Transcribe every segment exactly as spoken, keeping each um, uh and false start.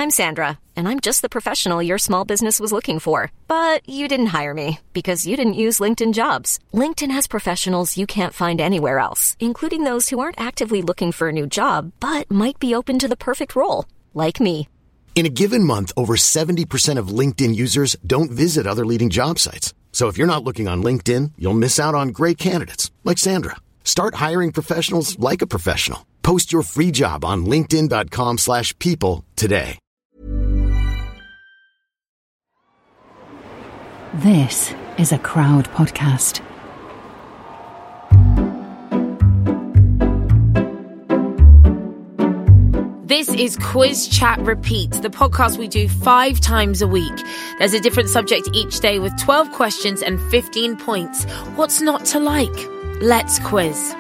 I'm Sandra, and I'm just the professional your small business was looking for. But you didn't hire me because you didn't use LinkedIn Jobs. LinkedIn has professionals you can't find anywhere else, including those who aren't actively looking for a new job, but might be open to the perfect role, like me. In a given month, over seventy percent of LinkedIn users don't visit other leading job sites. So if you're not looking on LinkedIn, you'll miss out on great candidates like Sandra. Start hiring professionals like a professional. Post your free job on linkedin.com slash people today. This is a Crowd podcast. This is Quiz Chat Repeat, the podcast we do five times a week. There's a different subject each day with twelve questions and fifteen points. What's not to like? Let's quiz.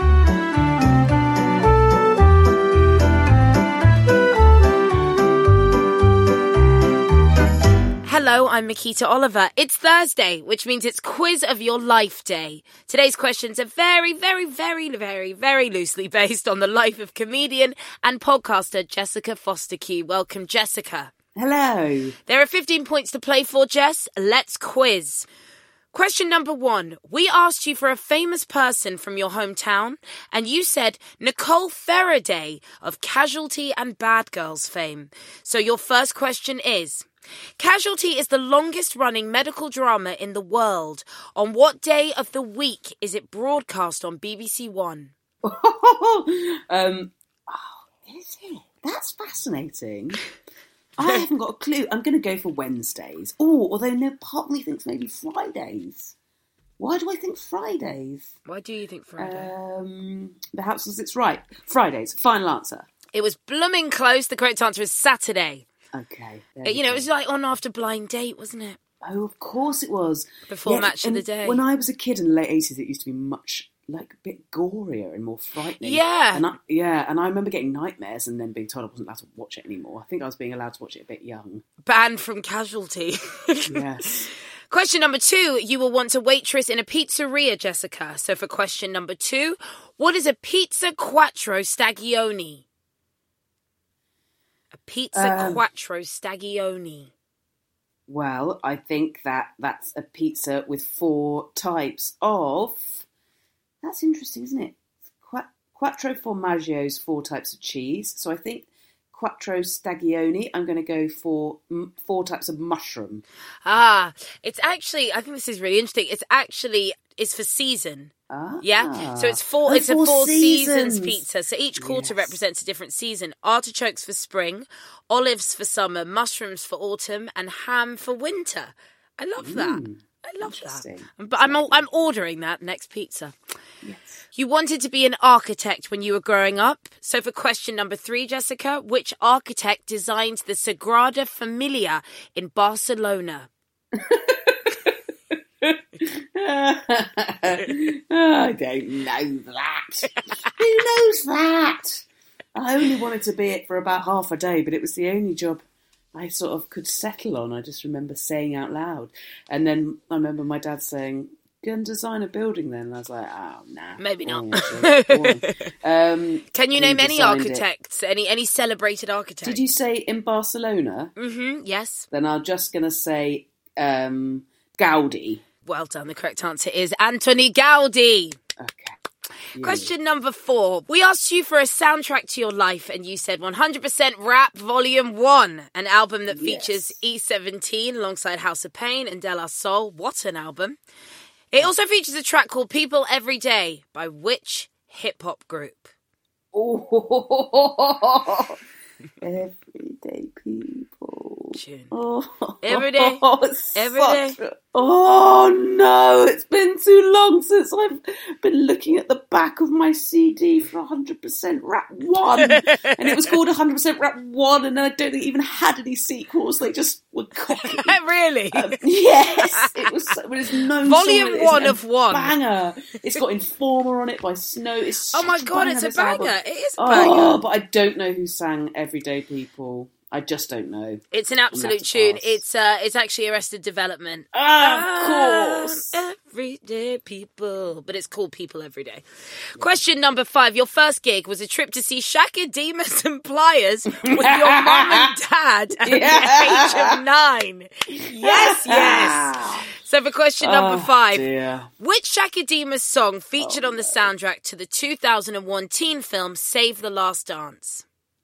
Hello, I'm Makita Oliver. It's Thursday, which means it's Quiz of Your Life Day. Today's questions are very, very, very, very, very loosely based on the life of comedian and podcaster Jessica Foster-Key. Welcome, Jessica. Hello. There are fifteen points to play for, Jess. Let's quiz. Question number one. We asked you for a famous person from your hometown, and you said Nicole Faraday of Casualty and Bad Girls fame. So your first question is... Casualty is the longest-running medical drama in the world. On what day of the week is it broadcast on B B C One? um, oh, is it? That's fascinating. I haven't got a clue. I'm going to go for Wednesdays. Oh, although no, part of me thinks maybe Fridays. Why do I think Fridays? Why do you think Friday? Um, perhaps it's right. Fridays. Final answer. It was blooming close. The correct answer is Saturday. Okay. You, you know, it was like on after Blind Date, wasn't it? Oh, of course it was. Before yeah, Match of the Day. When I was a kid in the late eighties, it used to be much, like, a bit gorier and more frightening. Yeah. And I, yeah, and I remember getting nightmares and then being told I wasn't allowed to watch it anymore. I think I was being allowed to watch it a bit young. Banned from Casualty. Yes. Question number two. You will want a waitress in a pizzeria, Jessica. So for question number two, what is a pizza quattro stagione? A pizza um, quattro stagione. Well, I think that that's a pizza with four types of... That's interesting, isn't it? Qu- quattro formaggios, four types of cheese. So I think quattro stagione, I'm going to go for m- four types of mushroom. Ah, it's actually, I think this is really interesting. It's actually, it's for season. Ah. Yeah, so it's four. Oh, it's four a four seasons. seasons pizza. So each quarter yes. represents a different season. Artichokes for spring, olives for summer, mushrooms for autumn, and ham for winter. I love that. Mm, I love that. But I'm I'm ordering that next pizza. Yes. You wanted to be an architect when you were growing up. So for question number three, Jessica, which architect designed the Sagrada Familia in Barcelona? I don't know that. Who knows that? I only wanted to be it for about half a day, but it was the only job I sort of could settle on. I just remember saying out loud. And then I remember my dad saying, go and design a building then. And I was like, oh, nah. Maybe not. um, Can you name any architects? It? Any any celebrated architects? Did you say in Barcelona? Mm-hmm, yes. Then I'm just going to say um, Gaudi. Well done. The correct answer is Anthony Gaudi. Okay. Yeah. Question number four. We asked you for a soundtrack to your life and you said one hundred percent Rap Volume one, an album that features yes. E seventeen alongside House of Pain and De La Soul. What an album. It also features a track called People Every Day by which hip-hop group? Oh, Everyday People. Tune. Oh, Every day. Every day. A, oh, no. It's been too long since I've been looking at the back of my C D for one hundred percent Rap one. And it was called one hundred percent Rap one, and I don't think it even had any sequels. They just were cocky. Really? Um, yes. It was, it was no Volume song, one it of one. Banger. It's got Informer on it by Snow. It's oh, my such God, banger, it's a this banger. album. It is a banger. Oh, but I don't know who sang Everyday People. I just don't know. It's an absolute tune. It's uh, it's actually Arrested Development. Ah, of course. Um, everyday people. But it's called People Every Day. Yeah. Question number five. Your first gig was a trip to see Shaka Demus and Pliers with your mum and dad at yeah. the age of nine. Yes, yes. So for question number oh, five, dear. Which Shaka Demus song featured oh, on the soundtrack to the two thousand one teen film Save the Last Dance?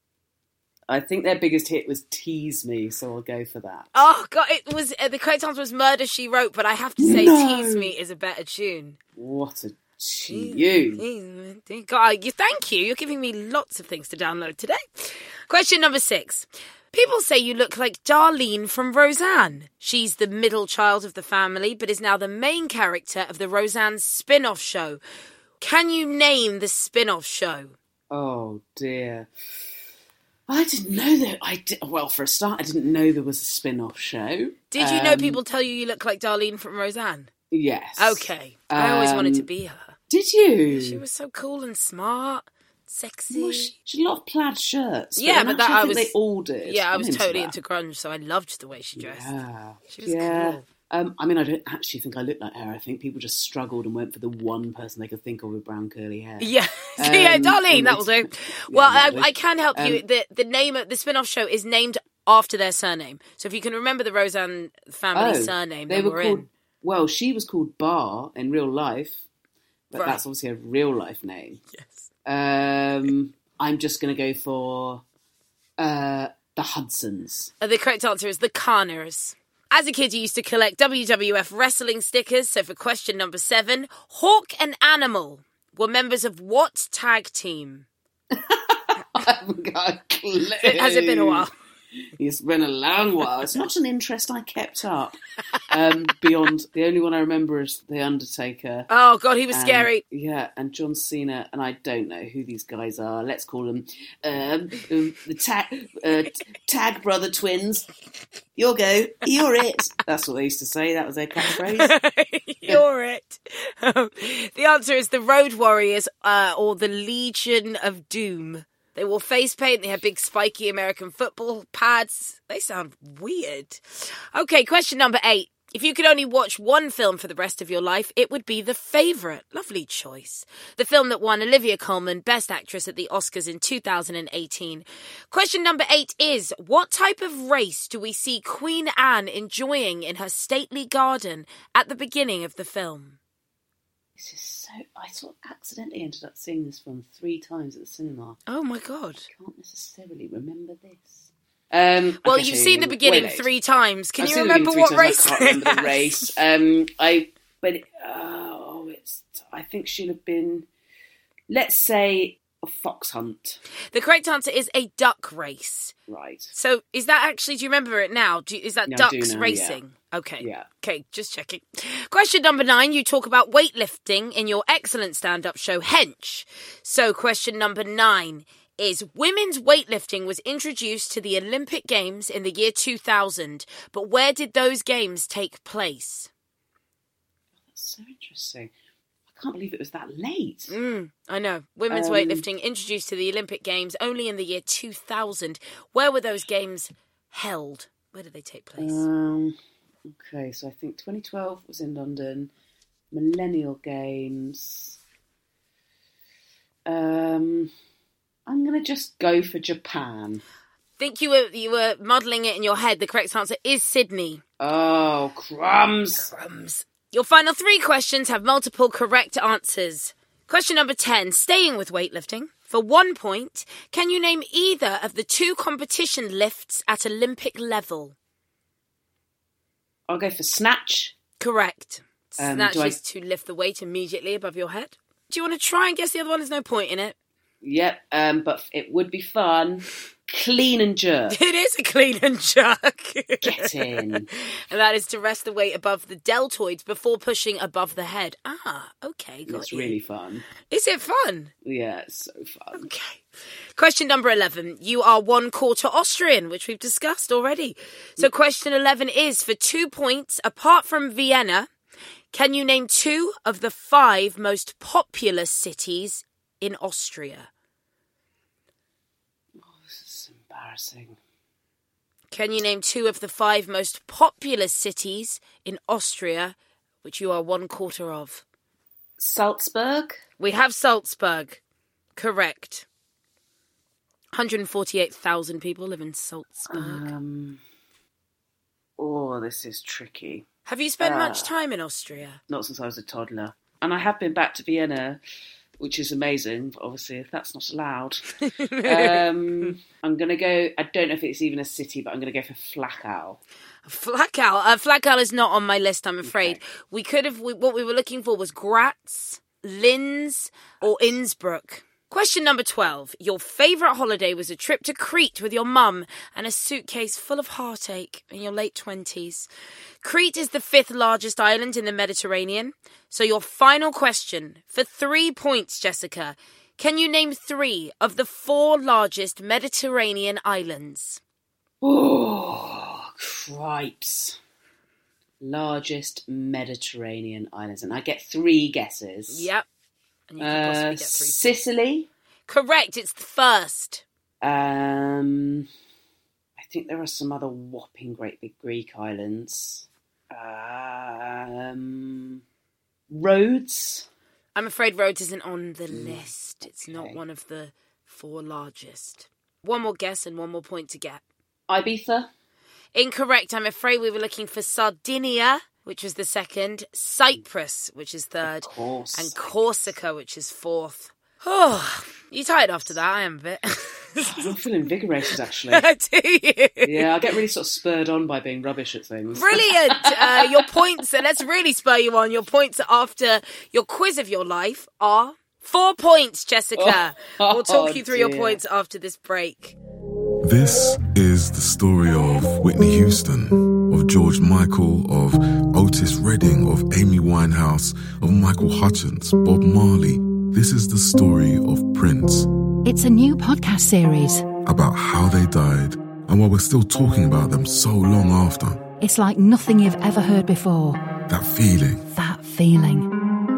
I think their biggest hit was Tease Me, so I'll go for that. Oh, God, it was uh, the correct answer was Murder, She Wrote, but I have to say no. Tease Me is a better tune. What a tune. God, you, thank you. You're giving me lots of things to download today. Question number six. People say you look like Darlene from Roseanne. She's the middle child of the family, but is now the main character of the Roseanne spin-off show. Can you name the spin-off show? Oh, dear. I didn't know that. I did, well, for a start, I didn't know there was a spin-off show. Did you um, know people tell you you look like Darlene from Roseanne? Yes. Okay. I always um, wanted to be her. Did you? She was so cool and smart, sexy. Well, she, she had a lot of plaid shirts. But yeah, but that I, I was. They all did. Yeah, I was into totally that. into grunge, so I loved the way she dressed. Yeah. She was yeah. cool. Um, I mean, I don't actually think I look like her. I think people just struggled and went for the one person they could think of with brown curly hair. Yeah, um, yeah, Darlene, that will do. Well, yeah, I, I can help um, you. The the name of the spin-off show is named after their surname. So if you can remember the Roseanne family oh, surname, they then were we're called. In. Well, she was called Barr in real life, but right. that's obviously a real life name. Yes. Um, I'm just going to go for uh, the Hudsons. Uh, the correct answer is the Connors. As a kid, you used to collect W W F wrestling stickers. So for question number seven, Hawk and Animal were members of what tag team? I haven't got a clue. Has it been a while? It's been a long while. It's not an interest I kept up. Um, beyond, the only one I remember is The Undertaker. Oh, God, he was and, scary. Yeah, and John Cena, and I don't know who these guys are. Let's call them um, um, the tag, uh, tag brother twins. You'll go, you're it. That's what they used to say. That was their catchphrase. You're it. Um, the answer is the Road Warriors uh, or the Legion of Doom. They wore face paint. They had big spiky American football pads. They sound weird. Okay, question number eight. If you could only watch one film for the rest of your life, it would be The Favourite. Lovely choice. The film that won Olivia Colman Best Actress at the Oscars in two thousand eighteen. Question number eight is, what type of race do we see Queen Anne enjoying in her stately garden at the beginning of the film? This is so... I sort of accidentally ended up seeing this film three times at the cinema. Oh, my God. I can't necessarily remember this. Um, well, you've seen the beginning wait, three times. Can I've you remember what times, race? I can't remember the race. Um, I, but, oh, it's... I think she'll have been, let's say, a fox hunt. The correct answer is a duck race. Right. So is that actually, do you remember it now? Do you, is that no, ducks now, racing? Yeah. Okay. Yeah. Okay, just checking. Question number nine, you talk about weightlifting in your excellent stand-up show, Hench. So question number nine is, women's weightlifting was introduced to the Olympic Games in the year two thousand, but where did those games take place? That's so interesting. I can't believe it was that late. Mm, I know. Women's um, weightlifting introduced to the Olympic Games only in the year two thousand. Where were those games held? Where did they take place? Um, okay, so I think twenty twelve was in London. Millennial Games. Um, I'm going to just go for Japan. Think you were you were modelling it in your head. The correct answer is Sydney. Oh, crumbs. Crumbs. Your final three questions have multiple correct answers. Question number ten, staying with weightlifting. For one point, can you name either of the two competition lifts at Olympic level? I'll go for snatch. Correct. Um, snatch I... is to lift the weight immediately above your head. Do you want to try and guess the other one? There's no point in it. Yep, um, but it would be fun. Clean and jerk. It is a clean and jerk. Get in. And that is to rest the weight above the deltoids before pushing above the head. Ah, okay, got It's you. really fun. Is it fun? Yeah, it's so fun. Okay. Question number eleven. You are one quarter Austrian, which we've discussed already. So question eleven is, for two points, apart from Vienna, can you name two of the five most populous cities in Austria? Embarrassing. Can you name two of the five most populous cities in Austria? which you are one quarter of? Salzburg? We have Salzburg. Correct. one hundred forty-eight thousand people live in Salzburg. Um, oh, this is tricky. Have you spent uh, much time in Austria? Not since I was a toddler. And I have been back to Vienna, which is amazing, but obviously if that's not allowed. um, I'm going to go, I don't know if it's even a city, but I'm going to go for Flachau. Flachau. Uh, Flachau is not on my list, I'm afraid. Okay. We could have, we, what we were looking for was Graz, Linz, or Innsbruck. Question number twelve. Your favourite holiday was a trip to Crete with your mum and a suitcase full of heartache in your late twenties. Crete is the fifth largest island in the Mediterranean. So your final question, for three points, Jessica. Can you name three of the four largest Mediterranean islands? Oh, cripes. Largest Mediterranean islands. And I get three guesses. Yep. And you can possibly uh, get three. Sicily? Correct, it's the first. Um, I think there are some other whopping great big Greek islands. Um, Rhodes? I'm afraid Rhodes isn't on the list. It's okay. not one of the four largest. One more guess and one more point to get. Ibiza? Incorrect. I'm afraid we were looking for Sardinia, which was the second, Cyprus, which is third, of course. and Corsica, which is fourth. Oh, you tired after that? I am a bit. I'm feeling invigorated, actually. Do you? Yeah, I get really sort of spurred on by being rubbish at things. Brilliant. uh, your points, uh, let's really spur you on. Your points after your quiz of your life are four points, Jessica. Oh, we'll talk you through dear. your points after this break. This is the story of Whitney Houston, of George Michael, of Otis Redding, of Amy Winehouse, of Michael Hutchence, Bob Marley. This is the story of Prince. It's a new podcast series about how they died and why we're still talking about them so long after. It's like nothing you've ever heard before. That feeling. That feeling.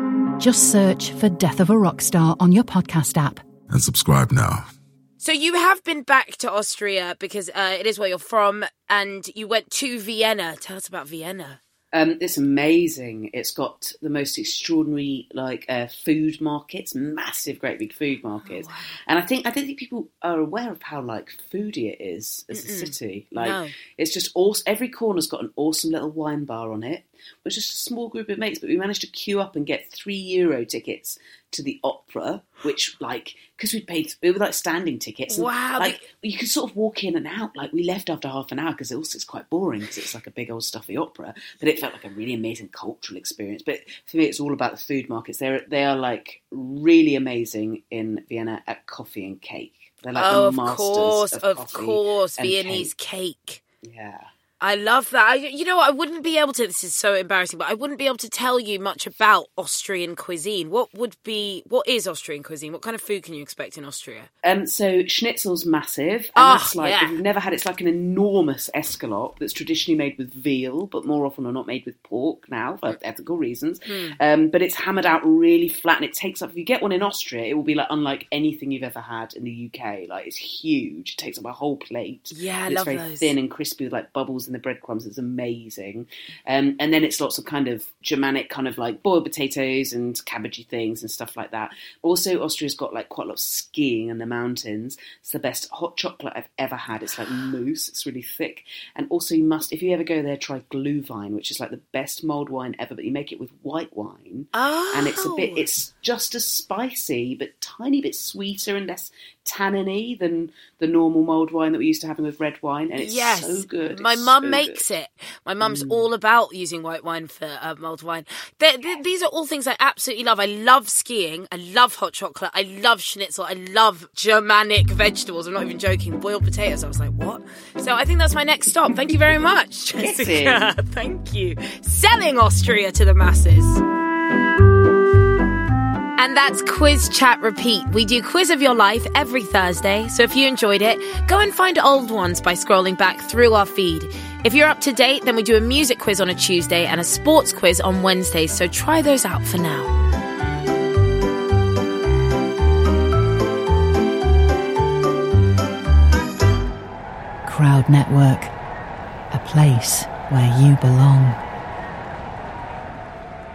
Just search for Death of a Rock Star on your podcast app. And subscribe now. So you have been back to Austria because uh, it is where you're from, and you went to Vienna. Tell us about Vienna. Um, it's amazing. It's got the most extraordinary, like, uh, food markets, massive, great big food markets. Oh, wow. And I think I don't think people are aware of how like foodie it is as Mm-mm. a city. Like, no. It's just awesome. Every corner's got an awesome little wine bar on it. We're just a small group of mates, but we managed to queue up and get three euro tickets to the opera, which, like, because we paid, we were like standing tickets. And, wow. Like, you could sort of walk in and out. Like, we left after half an hour because it also it's quite boring because it's like a big old stuffy opera. But it felt like a really amazing cultural experience. But for me, it's all about the food markets. They're they are like really amazing in Vienna at coffee and cake. They're like oh, the of masters course, of, of coffee course, and Viennese cake. cake. Yeah. I love that. I, you know what? I wouldn't be able to, this is so embarrassing, but I wouldn't be able to tell you much about Austrian cuisine. What would be, what is Austrian cuisine? What kind of food can you expect in Austria? Um, so schnitzel's massive. And oh, that's like, yeah. if you've never had, it's like an enormous escalope that's traditionally made with veal, but more often or not made with pork now for ethical reasons. Hmm. Um, but it's hammered out really flat and it takes up, if you get one in Austria, it will be like unlike anything you've ever had in the U K. Like, it's huge. It takes up a whole plate. Yeah, I and love it's very those. thin and crispy with like bubbles in the breadcrumbs. It's amazing. Um, and then it's lots of kind of Germanic kind of like boiled potatoes and cabbagey things and stuff like that. Also, Austria's got like quite a lot of skiing in the mountains. It's the best hot chocolate I've ever had. It's like mousse. It's really thick. And also you must, if you ever go there, try Glühwein, which is like the best mulled wine ever, but you make it with white wine. Oh. And it's a bit, it's just as spicy, but tiny bit sweeter and less tanniny than the normal mulled wine that we used to having with red wine. And it's yes. so good. My it's mum so makes good. it. My mum's Mm. all about using white wine for uh, mulled wine. They're, they're, these are all things I absolutely love. I love skiing. I love hot chocolate. I love schnitzel. I love Germanic vegetables. I'm not even joking. Boiled potatoes. I was like, what? So I think that's my next stop. Thank you very much, Jessica. Thank you. Selling Austria to the masses. And that's Quiz Chat Repeat. We do Quiz of Your Life every Thursday, so if you enjoyed it, go and find old ones by scrolling back through our feed. If you're up to date, then we do a music quiz on a Tuesday and a sports quiz on Wednesdays, so try those out for now. Crowd Network, a place where you belong.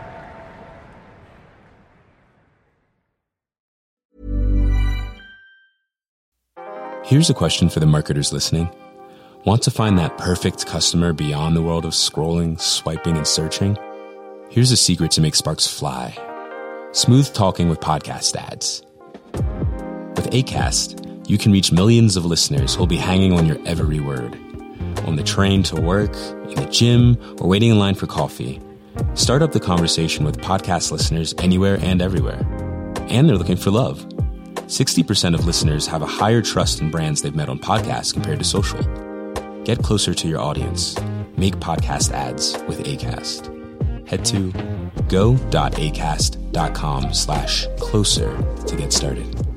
Here's a question for the marketers listening. Want to find that perfect customer beyond the world of scrolling, swiping, and searching? Here's a secret to make sparks fly. Smooth talking with podcast ads. With Acast, you can reach millions of listeners who'll be hanging on your every word. On the train to work, in the gym, or waiting in line for coffee. Start up the conversation with podcast listeners anywhere and everywhere. And they're looking for love. sixty percent of listeners have a higher trust in brands they've met on podcasts compared to social. Get closer to your audience. Make podcast ads with Acast. Head to go.acast.com slash closer to get started.